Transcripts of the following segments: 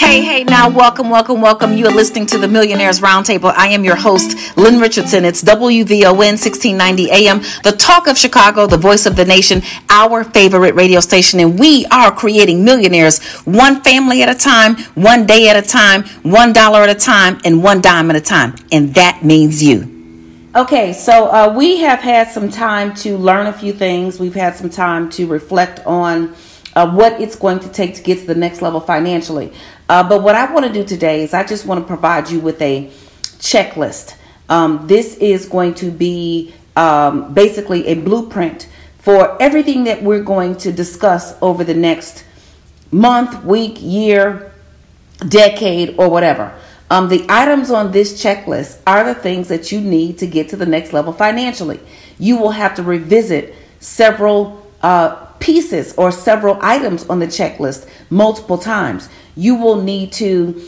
Hey, now, welcome. You are listening to the Millionaires Roundtable. I am your host, Lynn Richardson. It's WVON 1690 AM, the talk of Chicago, the voice of the nation, our favorite radio station. And we are creating millionaires one family at a time, one day at a time, $1 at a time, and one dime at a time. And that means you. Okay, so we have had some time to learn a few things. We've had some time to reflect on what it's going to take to get to the next level financially. But what I want to do today is I just want to provide you with a checklist. This is going to be basically a blueprint for everything that we're going to discuss over the next month, week, year, decade, or whatever. The items on this checklist are the things that you need to get to the next level financially. You will have to revisit several pieces or several items on the checklist multiple times. You will need to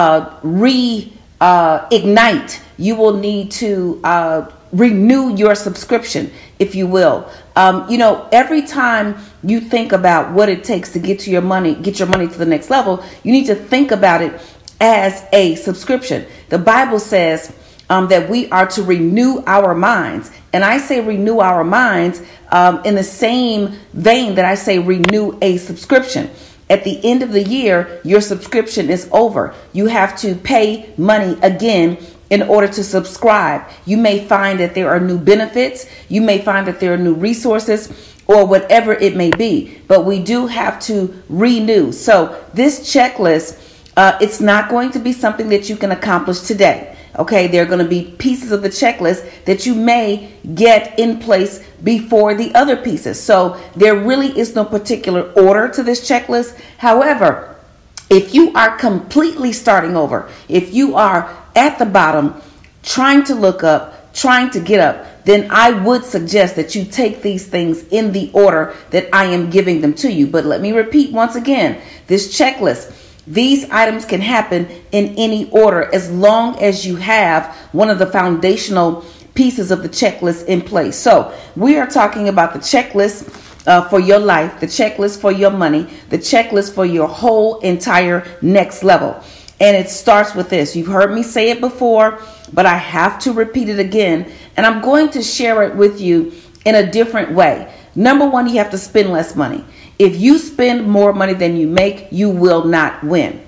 reignite. You will need to renew your subscription, if you will. Every time you think about what it takes to get your money to the next level, you need to think about it as a subscription. The Bible says that we are to renew our minds. And I say renew our minds in the same vein that I say renew a subscription. At the end of the year, your subscription is over. You have to pay money again in order to subscribe. You may find that there are new benefits. You may find that there are new resources or whatever it may be. But we do have to renew. So this checklist, it's not going to be something that you can accomplish today. Okay, there are going to be pieces of the checklist that you may get in place before the other pieces. So there really is no particular order to this checklist. However, if you are completely starting over, if you are at the bottom, trying to look up, trying to get up, then I would suggest that you take these things in the order that I am giving them to you. But let me repeat once again, this checklist, these items can happen in any order as long as you have one of the foundational pieces of the checklist in place. So we are talking about the checklist for your life, the checklist for your money, the checklist for your whole entire next level. And it starts with this. You've heard me say it before, but I have to repeat it again. And I'm going to share it with you in a different way. Number one, you have to spend less money. If you spend more money than you make, you will not win.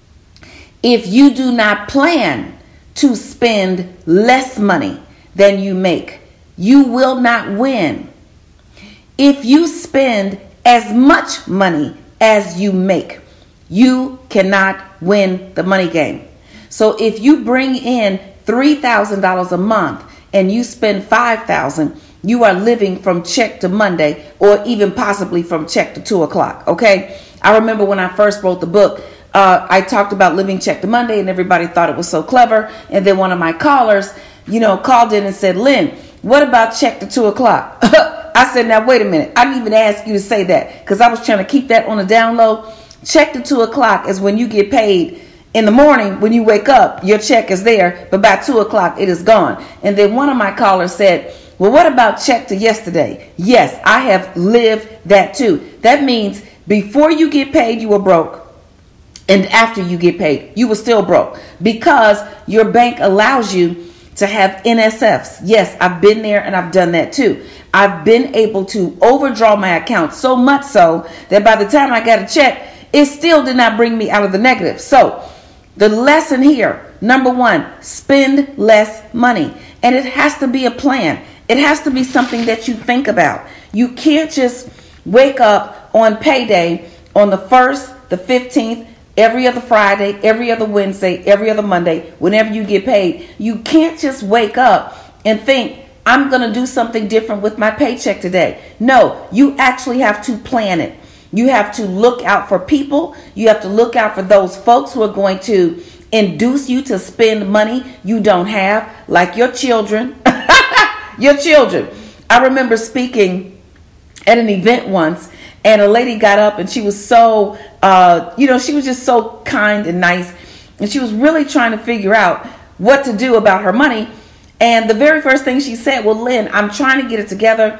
If you do not plan to spend less money than you make, you will not win. If you spend as much money as you make, you cannot win the money game. So if you bring in $3,000 a month and you spend $5,000, you are living from check to Monday or even possibly from check to 2 o'clock. Okay. I remember when I first wrote the book, I talked about living check to Monday and everybody thought it was so clever. And then one of my callers, called in and said, Lynn, what about check to 2 o'clock? I said, now, wait a minute. I didn't even ask you to say that because I was trying to keep that on the down low. Check to 2 o'clock is when you get paid. In the morning, when you wake up, your check is there, but by 2 o'clock, it is gone. And then one of my callers said, well, what about check to yesterday? Yes, I have lived that too. That means before you get paid, you were broke. And after you get paid, you were still broke because your bank allows you to have NSFs. Yes, I've been there and I've done that too. I've been able to overdraw my account so much so that by the time I got a check, it still did not bring me out of the negative. So the lesson here, number one, spend less money. And it has to be a plan. It has to be something that you think about. You can't just wake up on payday on the 1st, the 15th, every other Friday, every other Wednesday, every other Monday, whenever you get paid. You can't just wake up and think, I'm going to do something different with my paycheck today. No, you actually have to plan it. You have to look out for people. You have to look out for those folks who are going to induce you to spend money you don't have, like your children. Your children. I remember speaking at an event once, and a lady got up and she was so, she was just so kind and nice. And she was really trying to figure out what to do about her money. And the very first thing she said, well, Lynn, I'm trying to get it together.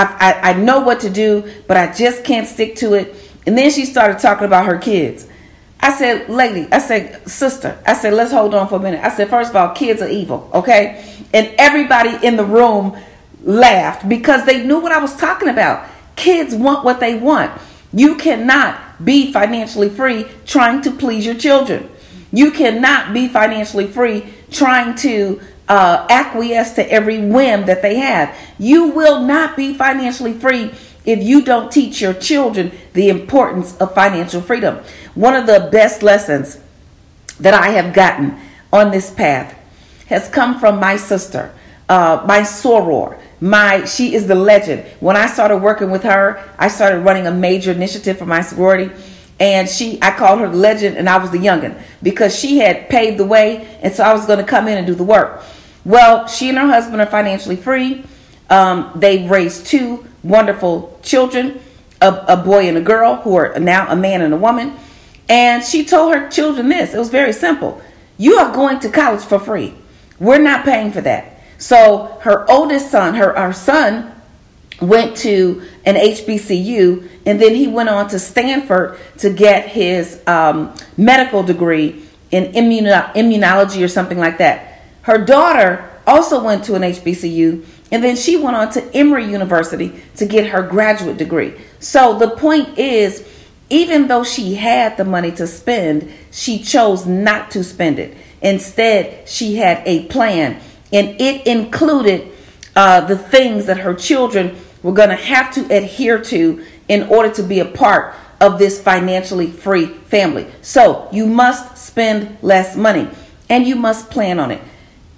I know what to do, but I just can't stick to it. And then she started talking about her kids. I said, lady, I said, sister, I said, let's hold on for a minute. I said, first of all, kids are evil, okay? And everybody in the room laughed because they knew what I was talking about. Kids want what they want. You cannot be financially free trying to please your children. You cannot be financially free trying to acquiesce to every whim that they have. You will not be financially free if you don't teach your children the importance of financial freedom. One of the best lessons that I have gotten on this path has come from my sister, my soror. She is the legend. When I started working with her, I started running a major initiative for my sorority. And I called her the legend, and I was the youngin' because she had paved the way. And so I was going to come in and do the work. Well, she and her husband are financially free. They've raised 2 wonderful children, a boy and a girl, who are now a man and a woman. And she told her children this. It was very simple. You are going to college for free. We're not paying for that. So her oldest son, our son, went to an HBCU, and then he went on to Stanford to get his medical degree in immunology or something like that. Her daughter also went to an HBCU, and then she went on to Emory University to get her graduate degree. So the point is, even though she had the money to spend, she chose not to spend it. Instead, she had a plan, and it included the things that her children were going to have to adhere to in order to be a part of this financially free family. So you must spend less money, and you must plan on it.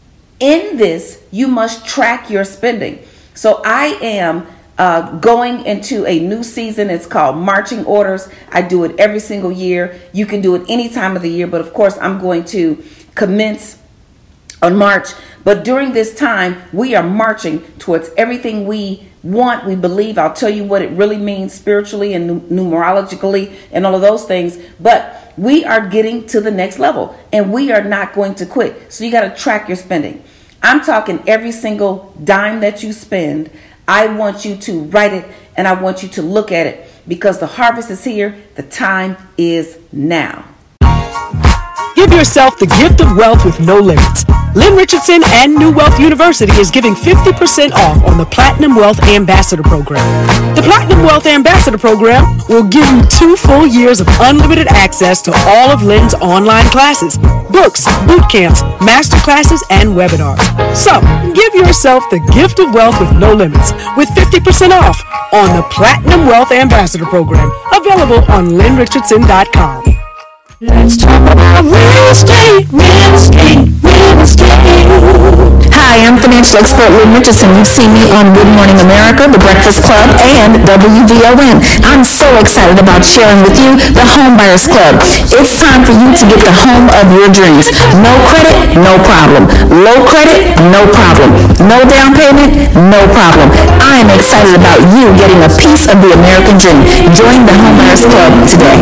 In this, you must track your spending. So I am going into a new season. It's called Marching Orders. I do it every single year. You can do it any time of the year, but of course I'm going to commence on March. But during this time, we are marching towards everything we want, we believe. I'll tell you what it really means spiritually and numerologically and all of those things. But we are getting to the next level, and we are not going to quit. So you got to track your spending. I'm talking every single dime that you spend. I want you to write it, and I want you to look at it, because the harvest is here. The time is now. Give yourself the gift of wealth with no limits. Lynn Richardson and New Wealth University is giving 50% off on the Platinum Wealth Ambassador Program. The Platinum Wealth Ambassador Program will give you 2 full years of unlimited access to all of Lynn's online classes, books, boot camps, master classes, and webinars. So, give yourself the gift of wealth with no limits with 50% off on the Platinum Wealth Ambassador Program, available on lynnrichardson.com. Let's talk about real estate, real estate, real estate. Hi, I'm financial expert Lynn Richardson. You've seen me on Good Morning America, The Breakfast Club, and WVON. I'm so excited about sharing with you the Home Buyers Club. It's time for you to get the home of your dreams. No credit, no problem. Low credit, no problem. No down payment, no problem. I am excited about you getting a piece of the American dream. Join the Home Buyers Club today.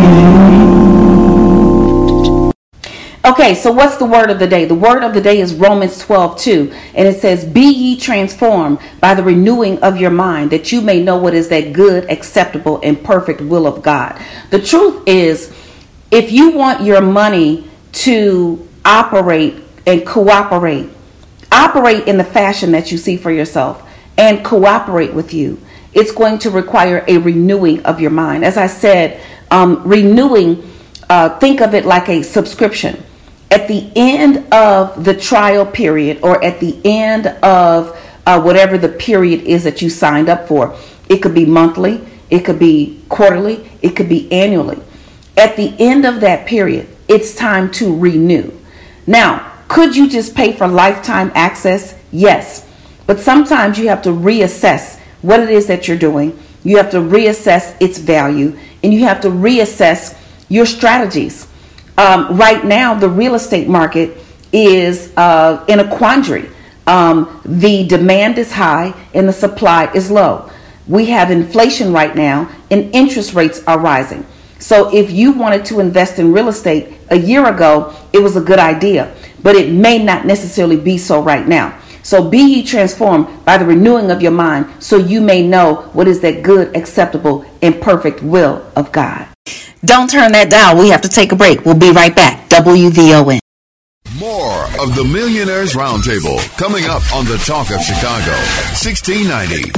Okay, so what's the word of the day? The word of the day is Romans 12:2, and it says, "Be ye transformed by the renewing of your mind, that you may know what is that good, acceptable, and perfect will of God." The truth is, if you want your money to operate and operate in the fashion that you see for yourself and cooperate with you, it's going to require a renewing of your mind. As I said, renewing, think of it like a subscription. At the end of the trial period, or at the end of whatever the period is that you signed up for, it could be monthly, it could be quarterly, it could be annually. At the end of that period, it's time to renew. Now, could you just pay for lifetime access? Yes. But sometimes you have to reassess what it is that you're doing. You have to reassess its value, and you have to reassess your strategies. Right now, the real estate market is in a quandary. The demand is high and the supply is low. We have inflation right now, and interest rates are rising. So if you wanted to invest in real estate a year ago, it was a good idea, but it may not necessarily be so right now. So be ye transformed by the renewing of your mind, so you may know what is that good, acceptable, and perfect will of God. Don't turn that dial. We have to take a break. We'll be right back. WVON. More of the Millionaires Roundtable coming up on the Talk of Chicago, 1690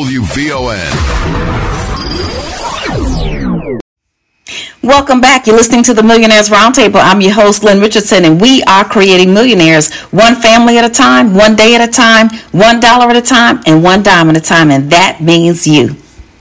WVON. Welcome back. You're listening to the Millionaires Roundtable. I'm your host, Lynn Richardson, and we are creating millionaires one family at a time, one day at a time, $1 at a time, and $1 at a time, and that means you.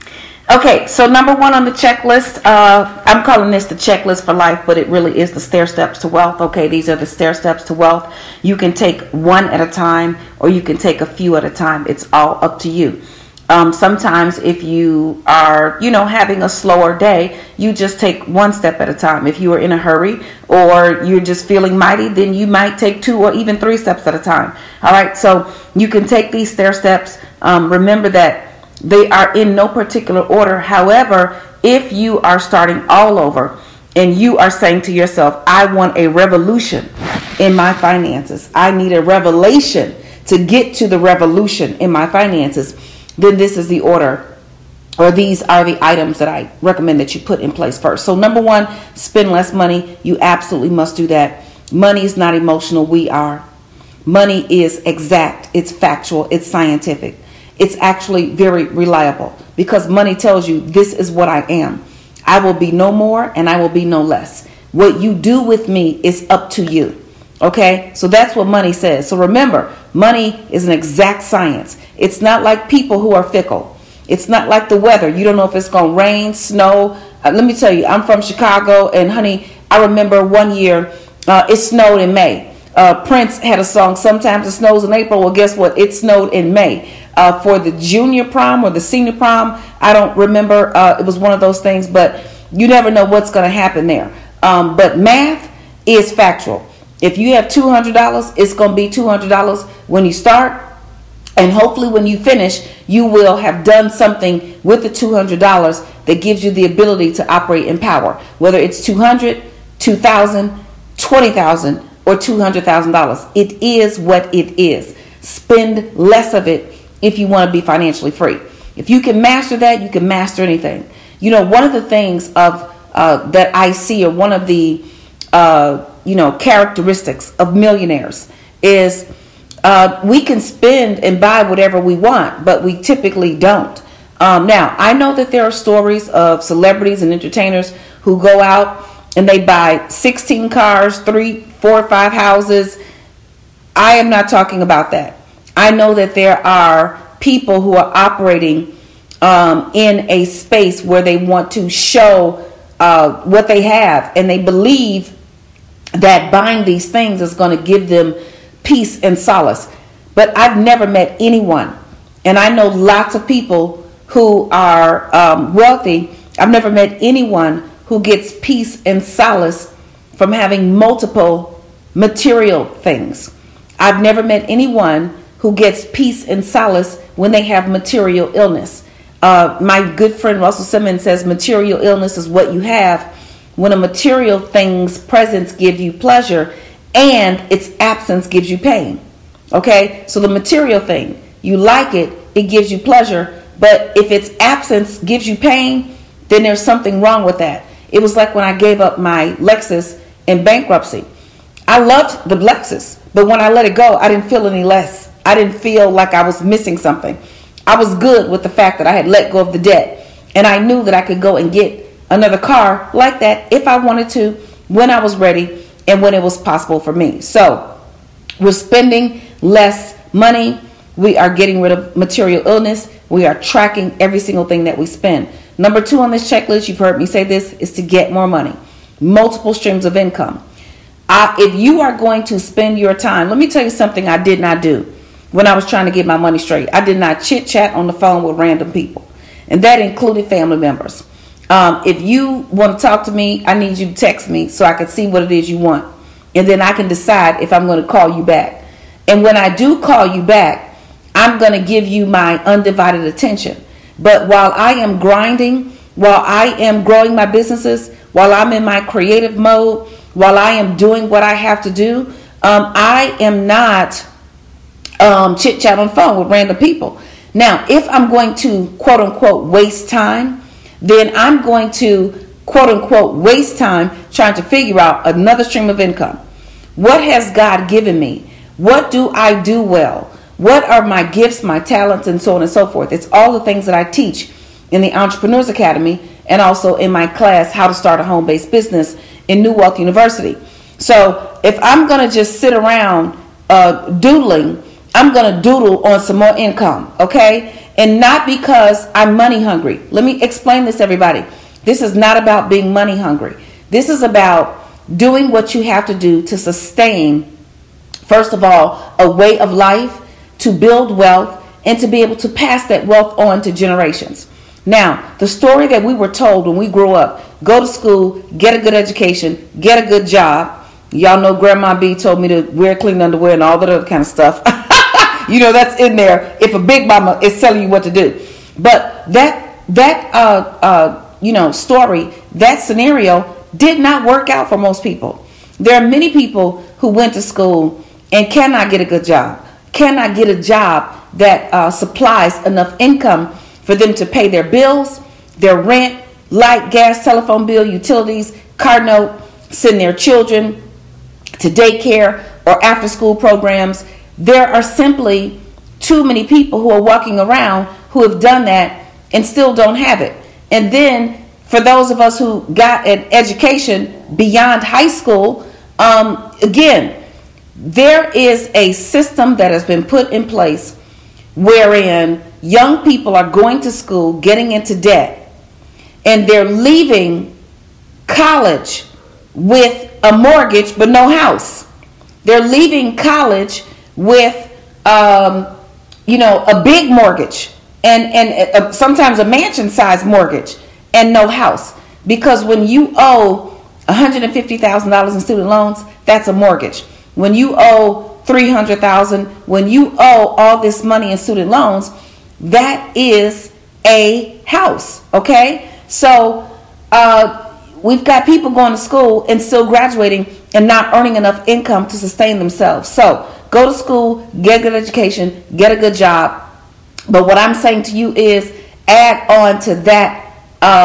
Okay, so number one on the checklist, I'm calling this the checklist for life, but it really is the stair steps to wealth. Okay, these are the stair steps to wealth. You can take one at a time, or you can take a few at a time. It's all up to you. Sometimes if you are, having a slower day, you just take one step at a time. If you are in a hurry or you're just feeling mighty, then you might take 2 or even 3 steps at a time. All right, so you can take these stair steps. Remember that they are in no particular order. However, if you are starting all over and you are saying to yourself, I want a revolution in my finances, I need a revelation to get to the revolution in my finances, then this is the order, or these are the items that I recommend that you put in place first. So number one, spend less money. You absolutely must do that. Money is not emotional. We are. Money is exact. It's factual. It's scientific. It's actually very reliable, because money tells you this is what I am. I will be no more and I will be no less. What you do with me is up to you. Okay, so that's what money says. So remember, money is an exact science. It's not like people who are fickle. It's not like the weather. You don't know if it's going to rain, snow. Let me tell you, I'm from Chicago, and honey, I remember one year it snowed in May. Prince had a song, Sometimes It Snows in April. Well, guess what? It snowed in May. For the junior prom or the senior prom, I don't remember. It was one of those things, but you never know what's going to happen there. But math is factual. If you have $200, it's going to be $200 when you start. And hopefully when you finish, you will have done something with the $200 that gives you the ability to operate in power. Whether it's $200, $2,000, $20,000, or $200,000. It is what it is. Spend less of it if you want to be financially free. If you can master that, you can master anything. One of the things that I see, or one of the characteristics of millionaires is we can spend and buy whatever we want, but we typically don't. Now, I know that there are stories of celebrities and entertainers who go out and they buy 16 cars, 3, 4, 5 houses. I am not talking about that. I know that there are people who are operating in a space where they want to show what they have, and they believe that buying these things is going to give them peace and solace. But I've never met anyone, and I know lots of people who are wealthy. I've never met anyone who gets peace and solace from having multiple material things. I've never met anyone who gets peace and solace when they have material illness. My good friend Russell Simmons says material illness is what you have when a material thing's presence gives you pleasure and its absence gives you pain. Okay, so the material thing, you like it, it gives you pleasure, but if its absence gives you pain, then there's something wrong with that. It was like when I gave up my Lexus in bankruptcy. I loved the Lexus, but when I let it go, I didn't feel any less. I didn't feel like I was missing something. I was good with the fact that I had let go of the debt, and I knew that I could go and get another car like that if I wanted to, when I was ready and when it was possible for me. So we're spending less money. We are getting rid of material illness. We are tracking every single thing that we spend. Number 2 on this checklist, you've heard me say this, is to get more money. Multiple streams of income. If you are going to spend your time, let me tell you something I did not do when I was trying to get my money straight. I did not chit chat on the phone with random people, and that included family members. If you want to talk to me, I need you to text me so I can see what it is you want, and then I can decide if I'm going to call you back. And when I do call you back, I'm going to give you my undivided attention. But while I am grinding, while I am growing my businesses, while I'm in my creative mode, while I am doing what I have to do, I am not chit-chat on the phone with random people. Now, if I'm going to, quote-unquote, waste time, then I'm going to quote unquote waste time trying to figure out another stream of income. What has God given me? What do I do well? What are my gifts, my talents, and so on and so forth? It's all the things that I teach in the Entrepreneurs Academy and also in my class, How to Start a Home-Based Business in New Wealth University. So if I'm going to just sit around doodling, I'm going to doodle on some more income, okay? And not because I'm money hungry. Let me explain this, everybody. This is not about being money hungry. This is about doing what you have to do to sustain, first of all, a way of life, to build wealth, and to be able to pass that wealth on to generations. Now, the story that we were told when we grew up, go to school, get a good education, get a good job. Y'all know Grandma B told me to wear clean underwear and all that other kind of stuff. You know, that's in there if a big mama is telling you what to do. But that story, that scenario did not work out for most people. There are many people who went to school and cannot get a good job, cannot get a job that supplies enough income for them to pay their bills, their rent, light, gas, telephone bill, utilities, car note, send their children to daycare or after school programs. There are simply too many people who are walking around who have done that and still don't have it. And then for those of us who got an education beyond high school, again, there is a system that has been put in place wherein young people are going to school, getting into debt, and they're leaving college with a mortgage but no house. They're leaving college with a big mortgage and sometimes a mansion-sized mortgage and no house. Because when you owe $150,000 in student loans, that's a mortgage. When you owe $300,000, when you owe all this money in student loans, that is a house. Okay, so we've got people going to school and still graduating and not earning enough income to sustain themselves. So go to school, get a good education, get a good job. But what I'm saying to you is add on to that.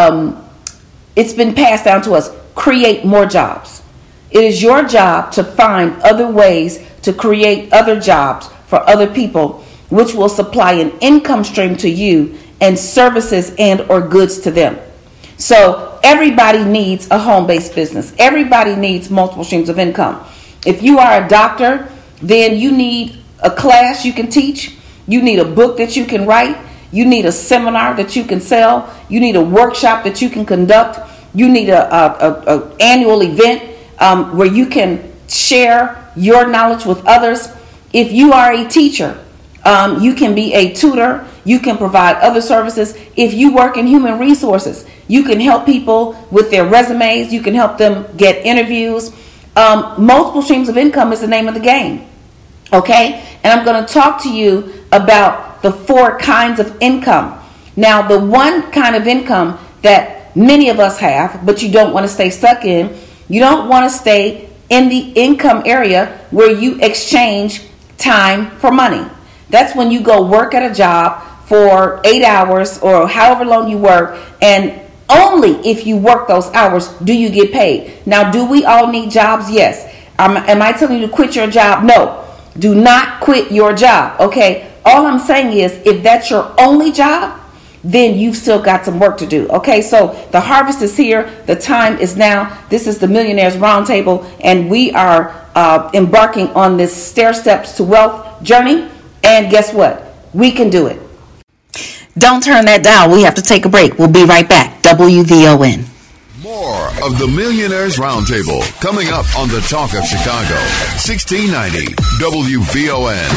It's been passed down to us. Create more jobs. It is your job to find other ways to create other jobs for other people, which will supply an income stream to you and services and or goods to them. So everybody needs a home-based business. Everybody needs multiple streams of income. If you are a doctor, then you need a class you can teach. You need a book that you can write. You need a seminar that you can sell. You need a workshop that you can conduct. You need a annual event where you can share your knowledge with others. If you are a teacher, you can be a tutor. You can provide other services. If you work in human resources, you can help people with their resumes. You can help them get interviews. Multiple streams of income is the name of the game. Okay? And I'm going to talk to you about the 4 kinds of income. Now, the one kind of income that many of us have, but you don't want to stay stuck in, you don't want to stay in the income area where you exchange time for money. That's when you go work at a job for 8 hours or however long you work, and only if you work those hours do you get paid. Now, do we all need jobs? Yes. Am I telling you to quit your job? No. Do not quit your job, okay? All I'm saying is if that's your only job, then you've still got some work to do, okay? So the harvest is here. The time is now. This is the Millionaires Roundtable, and we are embarking on this stair steps to wealth journey. And guess what? We can do it. Don't turn that dial. We have to take a break. We'll be right back. WVON. More of the Millionaires Roundtable coming up on the Talk of Chicago, 1690 WVON.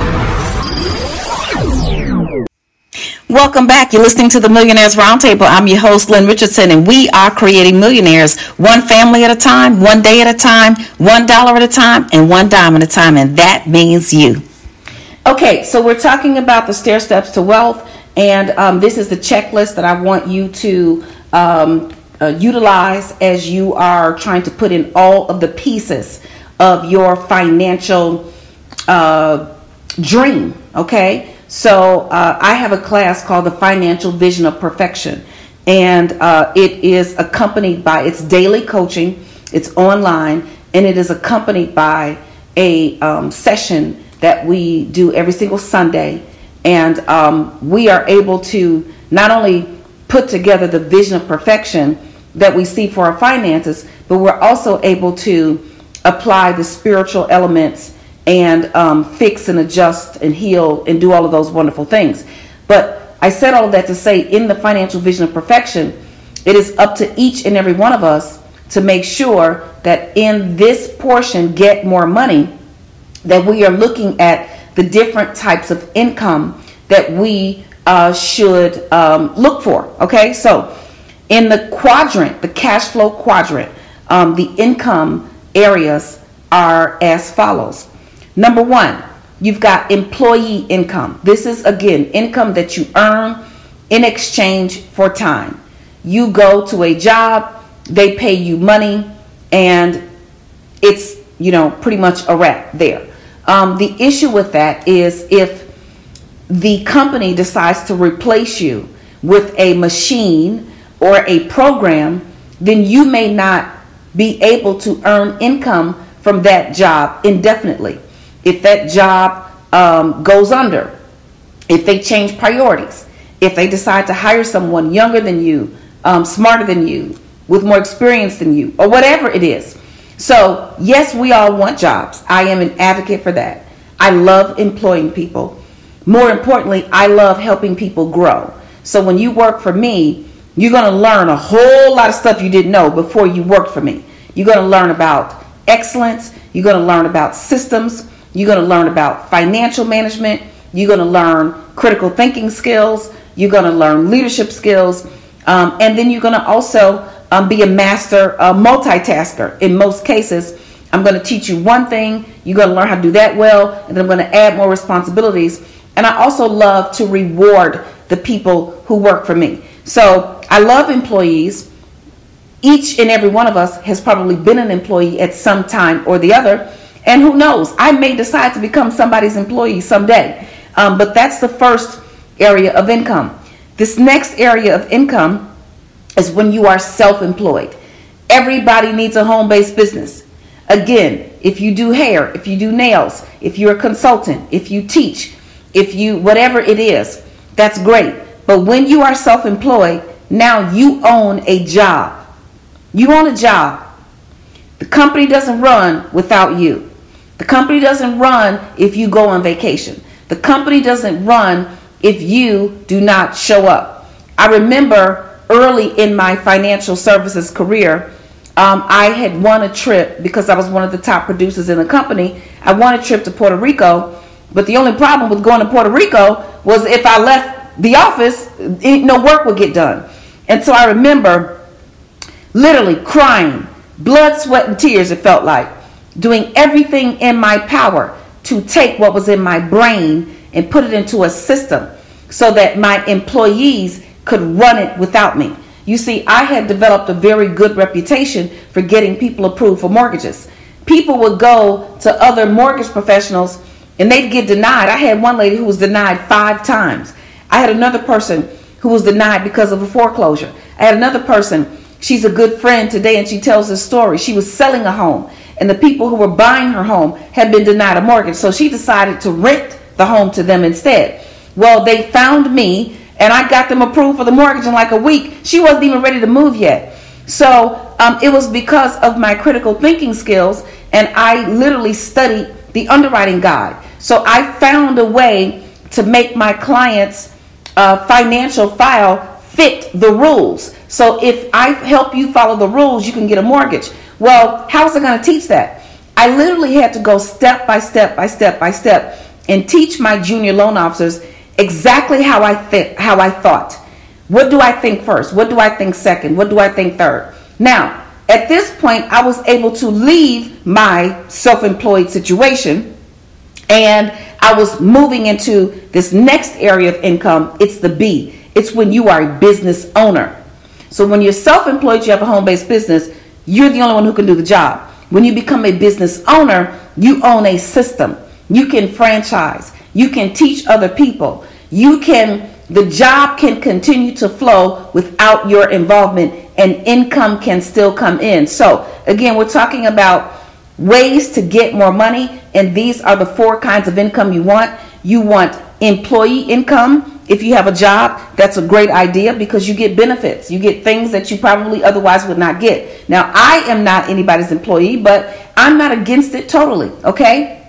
Welcome back. You're listening to the Millionaires Roundtable. I'm your host, Lynn Richardson, and we are creating millionaires one family at a time, one day at a time, $1 at a time, and $1 at a time, and that means you. Okay, so we're talking about the stair steps to wealth, and this is the checklist that I want you to utilize as you are trying to put in all of the pieces of your financial dream. Okay, so I have a class called the Financial Vision of Perfection, And it is accompanied by its daily coaching. It's online, and it is accompanied by a session that we do every single Sunday. And we are able to not only put together the vision of perfection that we see for our finances, but we're also able to apply the spiritual elements and fix and adjust and heal and do all of those wonderful things. But I said all of that to say, in the financial vision of perfection, it is up to each and every one of us to make sure that in this portion, Get More Money, that we are looking at the different types of income that we should look for. Okay, so in the quadrant, the cash flow quadrant, the income areas are as follows. Number one, you've got employee income. This is, again, income that you earn in exchange for time. You go to a job, they pay you money, and it's, pretty much a wrap there. The issue with that is if the company decides to replace you with a machine or a program, then you may not be able to earn income from that job indefinitely. If that job goes under, if they change priorities, if they decide to hire someone younger than you, smarter than you, with more experience than you, or whatever it is. So, yes, we all want jobs. I am an advocate for that. I love employing people. More importantly, I love helping people grow. So when you work for me, you're going to learn a whole lot of stuff you didn't know before you worked for me. You're going to learn about excellence. You're going to learn about systems. You're going to learn about financial management. You're going to learn critical thinking skills. You're going to learn leadership skills. And then you're going to also be a master multitasker. In most cases, I'm going to teach you one thing. You're going to learn how to do that well. And then I'm going to add more responsibilities. And I also love to reward the people who work for me. So I love employees. Each and every one of us has probably been an employee at some time or the other. And who knows, I may decide to become somebody's employee someday. But that's the first area of income. This next area of income is when you are self-employed. Everybody needs a home-based business. Again, if you do hair, if you do nails, if you're a consultant, if you teach, if you, whatever it is, that's great. But when you are self-employed, now you own a job. You own a job. The company doesn't run without you. The company doesn't run if you go on vacation. The company doesn't run if you do not show up. I remember early in my financial services career, I had won a trip because I was one of the top producers in the company. I won a trip to Puerto Rico, but the only problem with going to Puerto Rico was if I left the office, no work would get done. And so I remember literally crying, blood, sweat, and tears, it felt like, doing everything in my power to take what was in my brain and put it into a system so that my employees could run it without me. You see, I had developed a very good reputation for getting people approved for mortgages. People would go to other mortgage professionals and they'd get denied. I had one lady who was denied 5 times. I had another person who was denied because of a foreclosure. I had another person, she's a good friend today, and she tells this story. She was selling a home, and the people who were buying her home had been denied a mortgage, so she decided to rent the home to them instead. Well, they found me, and I got them approved for the mortgage in like a week. She wasn't even ready to move yet. So it was because of my critical thinking skills, and I literally studied the underwriting guide. So I found a way to make my clients' financial file fit the rules. So if I help you follow the rules, you can get a mortgage. Well, how was I going to teach that? I literally had to go step by step by step by step and teach my junior loan officers exactly how I thought. What do I think first? What do I think second? What do I think third? Now, at this point, I was able to leave my self-employed situation, and I was moving into this next area of income. It's the B. It's when you are a business owner. So when you're self-employed, you have a home-based business, you're the only one who can do the job. When you become a business owner, you own a system. You can franchise. You can teach other people. You can the job can continue to flow without your involvement, and income can still come in. So again, we're talking about ways to get more money, and these are the 4 kinds of income you want. You want employee income. If you have a job, that's a great idea because you get benefits. You get things that you probably otherwise would not get. Now, I am not anybody's employee, but I'm not against it totally, okay?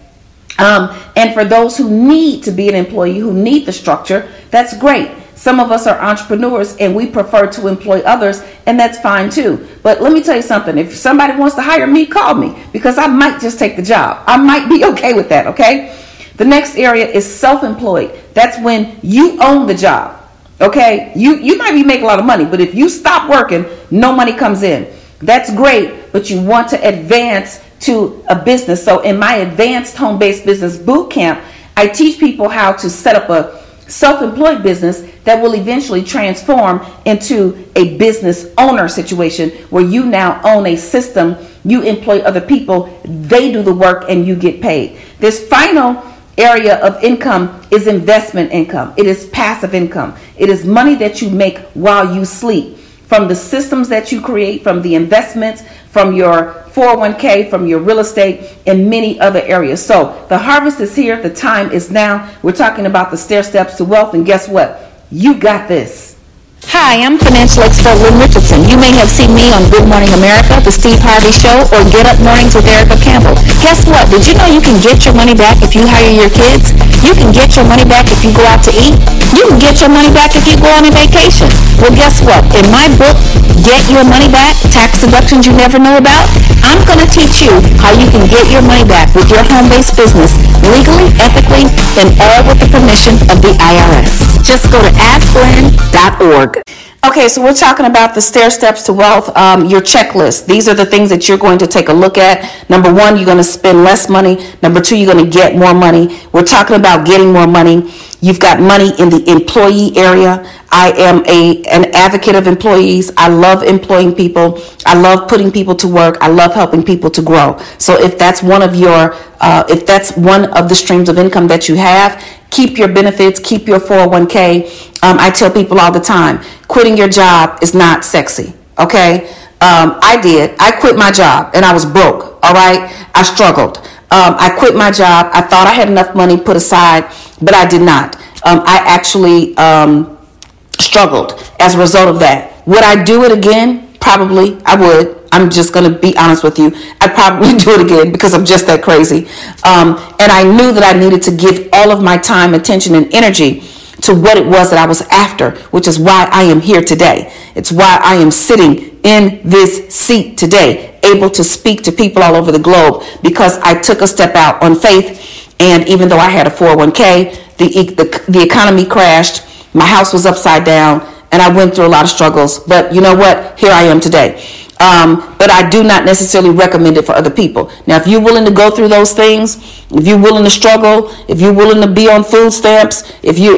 And for those who need to be an employee, who need the structure, that's great. Some of us are entrepreneurs and we prefer to employ others, and that's fine too. But let me tell you something. If somebody wants to hire me, call me, because I might just take the job. I might be okay with that, okay? The next area is self-employed. That's when you own the job, okay? You might be making a lot of money, but if you stop working, no money comes in. That's great, but you want to advance to a business. So in my advanced home-based business boot camp, I teach people how to set up a self-employed business that will eventually transform into a business owner situation where you now own a system, you employ other people, they do the work, and you get paid. This final area of income is investment income. It is passive income. It is money that you make while you sleep, from the systems that you create, from the investments, from your 401k, from your real estate, and many other areas. So the harvest is here. The time is now. We're talking about the stair steps to wealth, and guess what? You got this. Hi, I'm financial expert Lynn Richardson. You may have seen me on Good Morning America, The Steve Harvey Show, or Get Up Mornings with Erica Campbell. Guess what? Did you know you can get your money back if you hire your kids? You can get your money back if you go out to eat. You can get your money back if you go on a vacation. Well, guess what? In my book, Get Your Money Back, Tax Deductions You Never Know About, I'm going to teach you how you can get your money back with your home-based business legally, ethically, and all with the permission of the IRS. Just go to AskLynn.org. Okay, so we're talking about the stair steps to wealth, your checklist. These are the things that you're going to take a look at. Number 1, you're going to spend less money. Number 2, you're going to get more money. We're talking about getting more money. You've got money in the employee area. I am an advocate of employees. I love employing people. I love putting people to work. I love helping people to grow. So if that's one of your, if that's one of the streams of income that you have, keep your benefits, keep your 401k. I tell people all the time, quitting your job is not sexy. Okay. I quit my job and I was broke. All right. I struggled. I quit my job. I thought I had enough money put aside, but I did not. I actually struggled as a result of that. Would I do it again? Probably I would. I'm just going to be honest with you. I'd probably do it again because I'm just that crazy. And I knew that I needed to give all of my time, attention, and energy to what it was that I was after, which is why I am here today. It's why I am sitting in this seat today, able to speak to people all over the globe, because I took a step out on faith. And even though I had a 401k, the economy crashed, my house was upside down, and I went through a lot of struggles. But you know what? Here I am today. But I do not necessarily recommend it for other people. Now, if you're willing to go through those things, if you're willing to struggle, if you're willing to be on food stamps,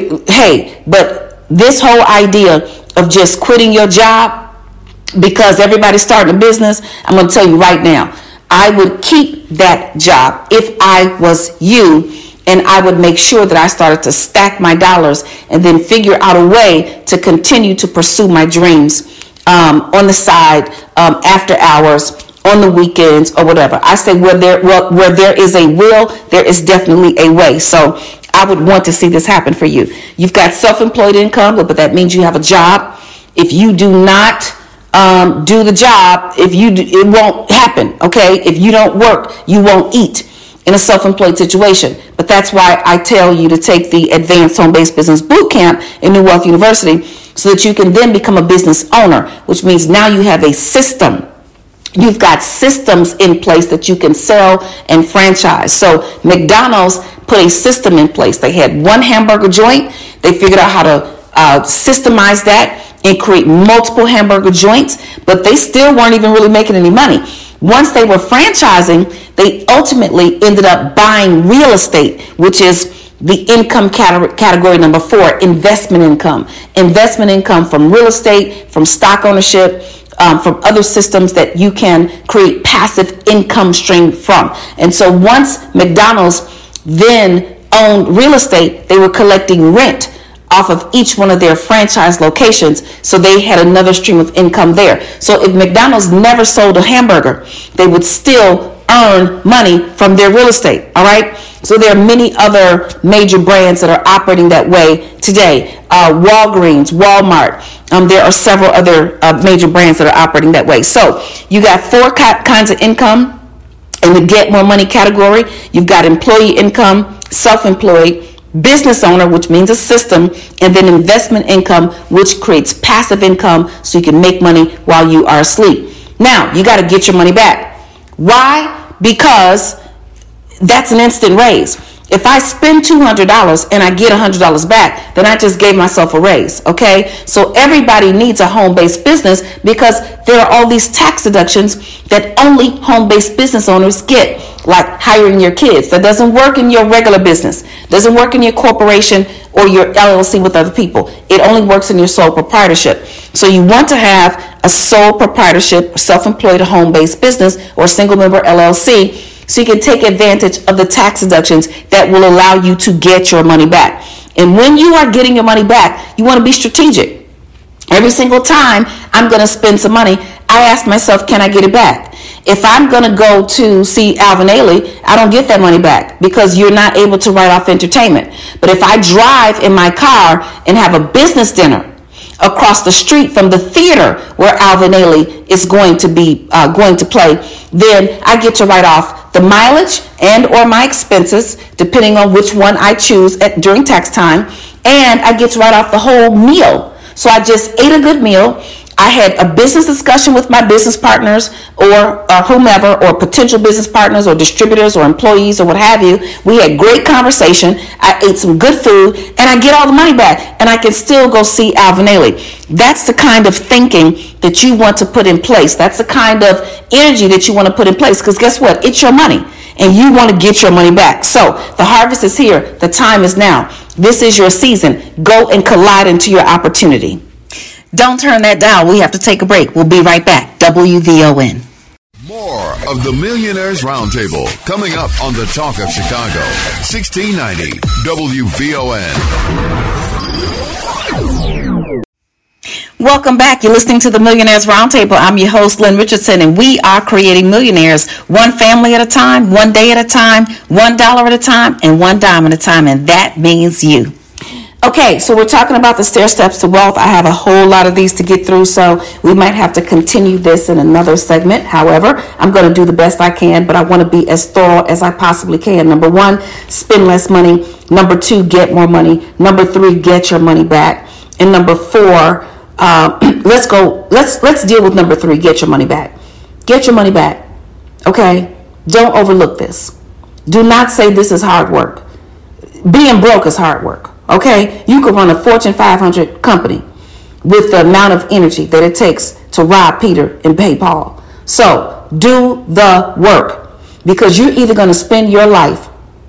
but this whole idea of just quitting your job because everybody's starting a business, I'm going to tell you right now, I would keep that job if I was you, and I would make sure that I started to stack my dollars and then figure out a way to continue to pursue my dreams on the side, after hours, on the weekends, or whatever. I say where there is a will, there is definitely a way. So I would want to see this happen for you. You've got self-employed income, but that means you have a job. If you do not do the job, it won't happen. Okay, if you don't work, you won't eat in a self-employed situation. But that's why I tell you to take the Advanced Home-Based Business Boot Camp in New Wealth University, so that you can then become a business owner, which means now you have a system. You've got systems in place that you can sell and franchise. So McDonald's put a system in place. They had one hamburger joint. They figured out how to systemize that and create multiple hamburger joints, but they still weren't even really making any money. Once they were franchising, they ultimately ended up buying real estate, which is the income category number 4, investment income. Investment income from real estate, from stock ownership, from other systems that you can create passive income stream from. And so once McDonald's then owned real estate, they were collecting rent off of each one of their franchise locations, so they had another stream of income there. So if McDonald's never sold a hamburger, they would still earn money from their real estate. All right. So there are many other major brands that are operating that way today. Walgreens, Walmart. There are several other major brands that are operating that way. So you got four kinds of income in the get more money category. You've got employee income, self-employed, business owner, which means a system, and then investment income, which creates passive income so you can make money while you are asleep. Now, you got to get your money back. Why? Because that's an instant raise. If I spend $200 and I get $100 back, then I just gave myself a raise, okay? So everybody needs a home-based business because there are all these tax deductions that only home-based business owners get, like hiring your kids. That doesn't work in your regular business. Doesn't work in your corporation or your LLC with other people. It only works in your sole proprietorship. So you want to have a sole proprietorship, self-employed, home-based business, or single-member LLC, so you can take advantage of the tax deductions that will allow you to get your money back. And when you are getting your money back, you want to be strategic. Every single time I'm going to spend some money, I ask myself, can I get it back? If I'm going to go to see Alvin Ailey, I don't get that money back because you're not able to write off entertainment. But if I drive in my car and have a business dinner across the street from the theater where Alvin Ailey is going to be going to play, then I get to write off the mileage and or my expenses, depending on which one I choose during tax time, and I get to write off the whole meal. So I just ate a good meal. I had a business discussion with my business partners or whomever, or potential business partners or distributors or employees or what have you. We had great conversation. I ate some good food and I get all the money back and I can still go see Alvin Ailey. That's the kind of thinking that you want to put in place. That's the kind of energy that you want to put in place, because guess what? It's your money and you want to get your money back. So the harvest is here. The time is now. This is your season. Go and collide into your opportunity. Don't turn that down. We have to take a break. We'll be right back. WVON. More of the Millionaires Roundtable coming up on the Talk of Chicago. 1690 WVON. Welcome back. You're listening to the Millionaires Roundtable. I'm your host, Lynn Richardson, and we are creating millionaires one family at a time, one day at a time, $1 at a time, and $1 at a time, and that means you. Okay, so we're talking about the stair steps to wealth. I have a whole lot of these to get through, so we might have to continue this in another segment. However, I'm going to do the best I can, but I want to be as thorough as I possibly can. Number one, spend less money. Number two, get more money. Number three, get your money back. And number four, let's deal with number three, get your money back. Get your money back. Okay? Don't overlook this. Do not say this is hard work. Being broke is hard work. Okay, you could run a Fortune 500 company with the amount of energy that it takes to rob Peter and pay Paul. So do the work, because you're either going to spend your life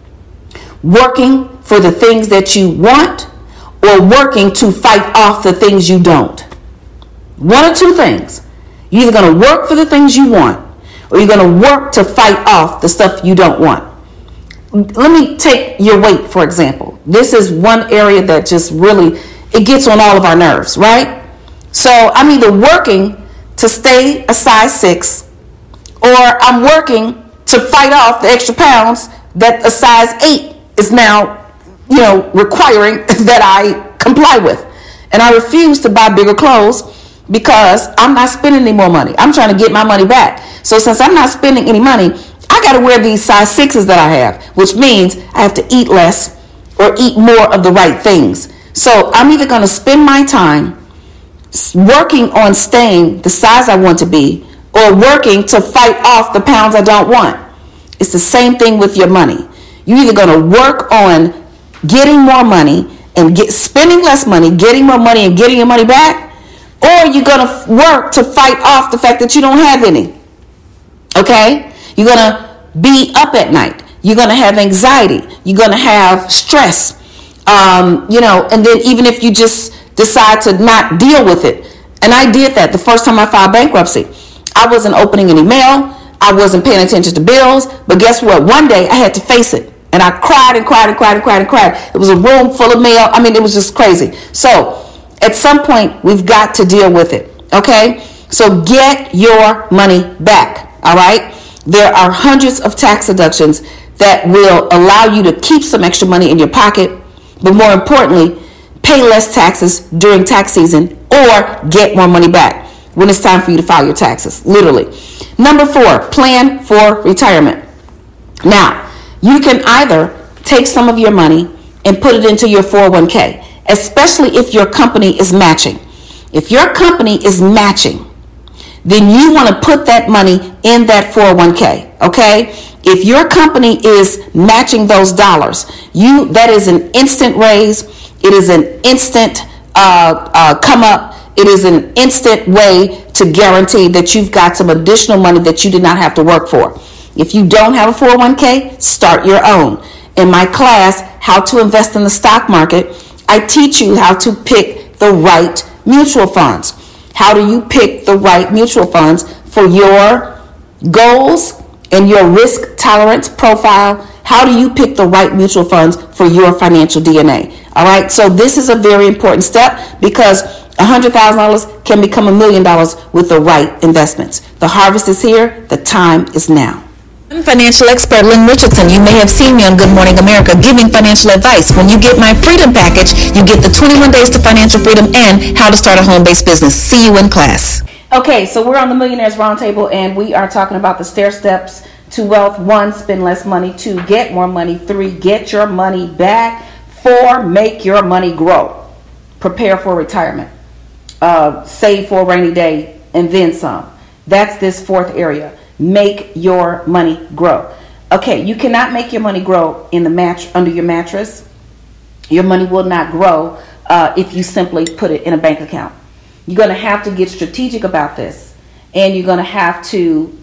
working for the things that you want or working to fight off the things you don't. One or two things. You're either going to work for the things you want or you're going to work to fight off the stuff you don't want. Let me take your weight, for example. This is one area that just really, it gets on all of our nerves, right? So I'm either working to stay a size 6 or I'm working to fight off the extra pounds that a size 8 is now, requiring that I comply with. And I refuse to buy bigger clothes because I'm not spending any more money. I'm trying to get my money back. So since I'm not spending any money, I got to wear these size 6s that I have, which means I have to eat less or eat more of the right things. So I'm either going to spend my time working on staying the size I want to be or working to fight off the pounds I don't want. It's the same thing with your money. You're either going to work on getting more money and spending less money, getting more money and getting your money back, or you're going to work to fight off the fact that you don't have any. Okay? You're going to be up at night. You're going to have anxiety. You're going to have stress. And then even if you just decide to not deal with it. And I did that the first time I filed bankruptcy. I wasn't opening any mail. I wasn't paying attention to bills. But guess what? One day I had to face it. And I cried and cried and cried and cried and cried. It was a room full of mail. I mean, it was just crazy. So at some point, we've got to deal with it. Okay? So get your money back. All right? There are hundreds of tax deductions that will allow you to keep some extra money in your pocket, but more importantly, pay less taxes during tax season or get more money back when it's time for you to file your taxes, literally. Number 4, plan for retirement. Now, you can either take some of your money and put it into your 401k, especially if your company is matching. If your company is matching, then you want to put that money in that 401k, okay? If your company is matching those dollars, that is an instant raise. It is an instant come up. It is an instant way to guarantee that you've got some additional money that you did not have to work for. If you don't have a 401k, start your own. In my class, How to Invest in the Stock Market, I teach you how to pick the right mutual funds. How do you pick the right mutual funds for your goals and your risk tolerance profile? How do you pick the right mutual funds for your financial DNA? All right, so this is a very important step because $100,000 can become $1 million with the right investments. The harvest is here. The time is now. I'm financial expert Lynn Richardson. You may have seen me on Good Morning America giving financial advice. When you get my freedom package, you get the 21 days to financial freedom and how to start a home-based business. See you in class. Okay, so we're on the Millionaires Roundtable and we are talking about the stair steps to wealth. 1, spend less money. 2, get more money. 3, get your money back. 4, make your money grow. Prepare for retirement. Save for a rainy day and then some. That's this 4th area. Make your money grow. Okay, you cannot make your money grow in the under your mattress. Your money will not grow if you simply put it in a bank account. You're going to have to get strategic about this, and you're going to have to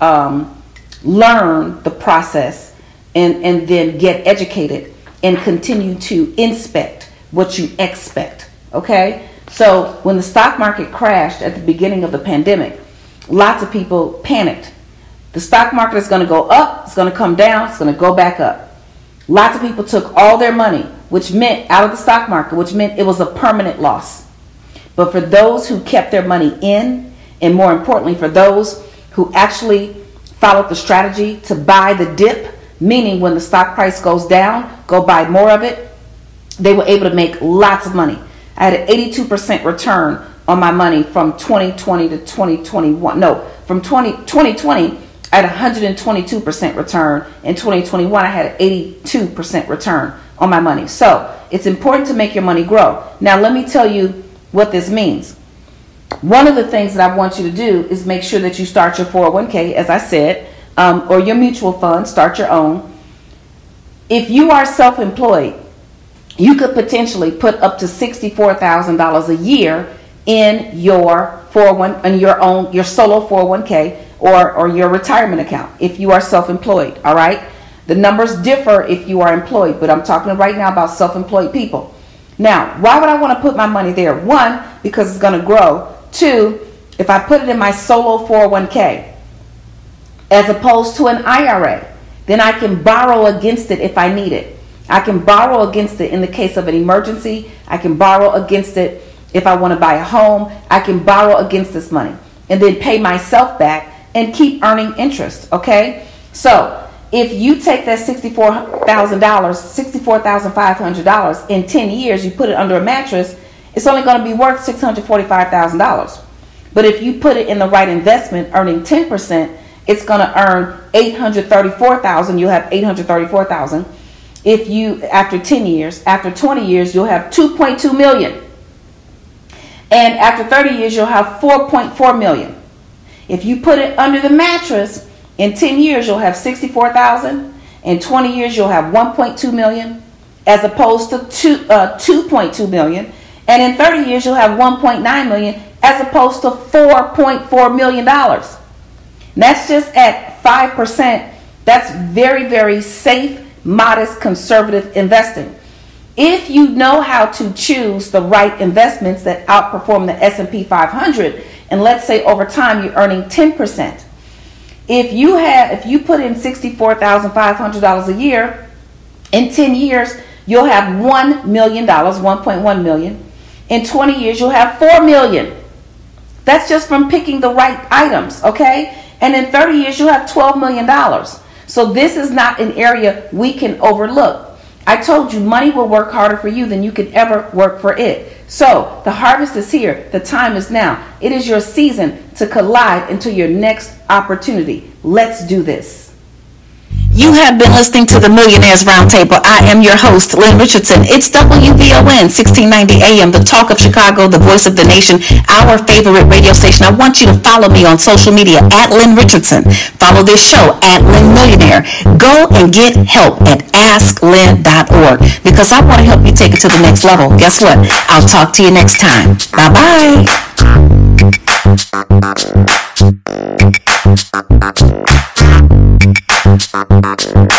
learn the process and then get educated and continue to inspect what you expect. Okay, so when the stock market crashed at the beginning of the pandemic, lots of people panicked. The stock market is going to go up, it's going to come down, it's going to go back up. Lots of people took all their money, which meant out of the stock market, which meant it was a permanent loss. But for those who kept their money in, and more importantly, for those who actually followed the strategy to buy the dip, meaning when the stock price goes down, go buy more of it, they were able to make lots of money. I had an 82% return on my money from 2020 to 2021. No, from 2020, I had 122% return. In 2021, I had an 82% return on my money. So it's important to make your money grow. Now, let me tell you what this means. One of the things that I want you to do is make sure that you start your 401k, as I said, or your mutual fund, start your own. If you are self-employed, you could potentially put up to $64,000 a year in your your solo 401k or your retirement account if you are self-employed. All right, the numbers differ if you are employed, but I'm talking right now about self-employed people. Now, why would I want to put my money there? 1, because it's going to grow. 2, if I put it in my solo 401k as opposed to an IRA, then I can borrow against it if I need it. I can borrow against it in the case of an emergency. I can borrow against it if I want to buy a home. I can borrow against this money and then pay myself back and keep earning interest. Okay, so if you take that $64,500 in 10 years, you put it under a mattress, it's only going to be worth $645,000. But if you put it in the right investment, earning 10%, it's going to earn $834,000. You'll have $834,000. If you, after 10 years, after 20 years, you'll have $2.2 million. And after 30 years, you'll have $4.4 million. If you put it under the mattress, in 10 years, you'll have $64,000. In 20 years, you'll have $1.2 million as opposed to $2.2 million. And in 30 years, you'll have $1.9 million as opposed to $4.4 million. That's just at 5%. That's very, very safe, modest, conservative investing. If you know how to choose the right investments that outperform the S&P 500, and let's say over time you're earning 10%, if you put in $64,500 a year In 10 years, you'll have $1 million, 1.1 million. In 20 years, you'll have 4 million. That's just from picking the right items, okay? And in 30 years, you'll have $12 million. So this is not an area we can overlook. I told you money will work harder for you than you could ever work for it. So the harvest is here. The time is now. It is your season to collide into your next opportunity. Let's do this. You have been listening to the Millionaires Roundtable. I am your host, Lynn Richardson. It's WVON 1690 AM, the talk of Chicago, the voice of the nation, our favorite radio station. I want you to follow me on social media at Lynn Richardson. Follow this show at Lynn Millionaire. Go and get help at AskLynn.org because I want to help you take it to the next level. Guess what? I'll talk to you next time. Bye-bye.